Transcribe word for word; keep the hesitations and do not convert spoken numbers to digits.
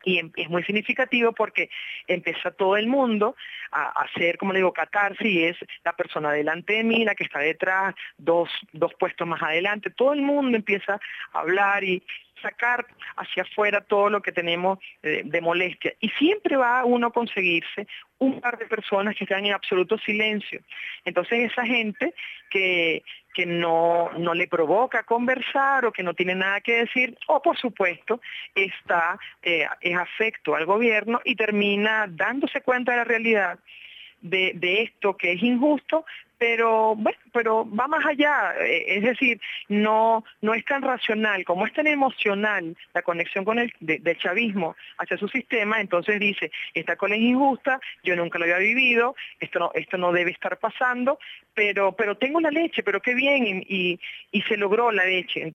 Y es muy significativo porque empieza todo el mundo a, a hacer, como le digo, catarsis, y es la persona delante de mí, la que está detrás, dos, dos puestos más adelante, todo el mundo empieza a hablar y sacar hacia afuera todo lo que tenemos de, de molestia. Y siempre va uno a conseguirse un par de personas que están en absoluto silencio. Entonces esa gente que, que no, no le provoca conversar o que no tiene nada que decir, o por supuesto está eh, es afecto al gobierno y termina dándose cuenta de la realidad de, de esto que es injusto, pero bueno, pero va más allá, eh, es decir, no no es tan racional, como es tan emocional la conexión con el de, del chavismo hacia su sistema, entonces dice, esta cola es injusta, yo nunca lo había vivido, esto no, esto no debe estar pasando, pero pero tengo la leche, pero qué bien, y, y, y se logró la leche.